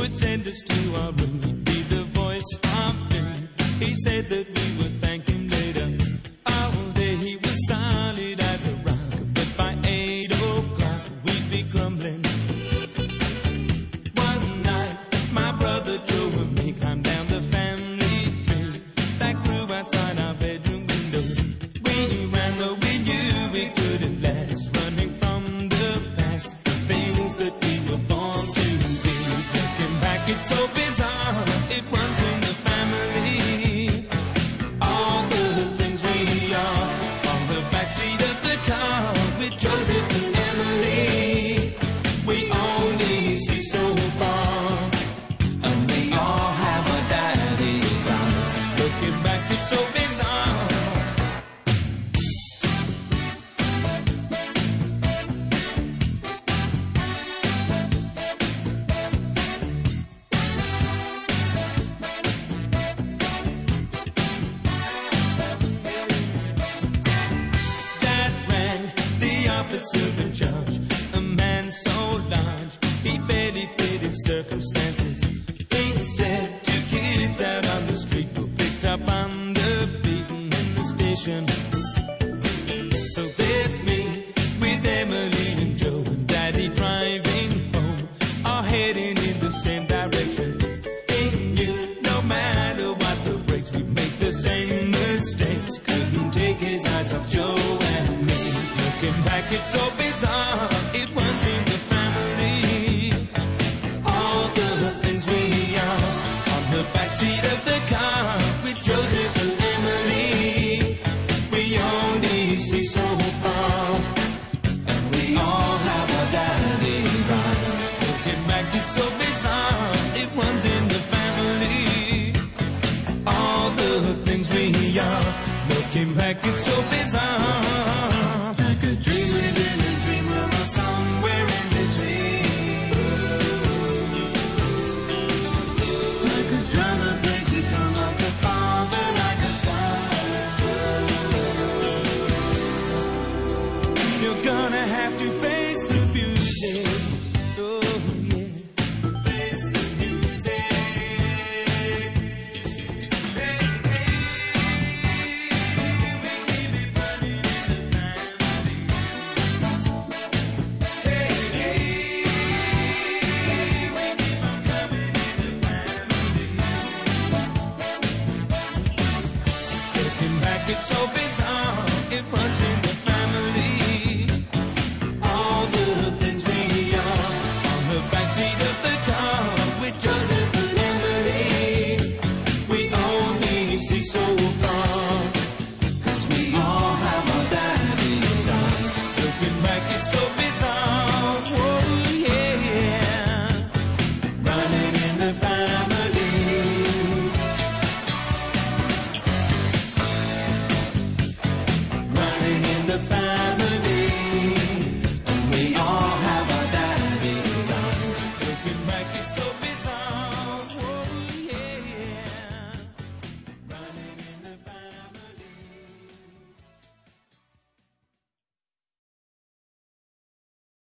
would send us to our room. He'd be the voice of doom. He said that we would thank him later. All day he was solid as a rock, but by 8 o'clock we'd be grumbling. One night my brother Joe and me climbed down the family tree that grew outside our bedroom window. We ran though we knew we couldn't last, running from the past, things that we were born to be. Looking back, it's so bizarre, it runs in the family. All the things we are on the backseat of the car with Joseph and Emily. We only see so far, and we all have a daddy's eyes. Looking back, it's so bizarre. Dad ran the office of a judge, a man so large he barely fit his circumstances. He said 2 kids out on the street were picked up on the beat in the station. So there's me with Emily and Joe and Daddy driving home, all heading in the same direction. He knew no matter what the brakes, we'd make the same mistakes. Couldn't take his eyes off Joe and me. Looking back, it's so bizarre, it runs in the family. All the things we are on the backseat of the car with Joseph and Emily. We only see so far, and we all have our daddy's eyes. Looking back, it's so bizarre, it runs in the family. All the things we are. Looking back, it's so bizarre.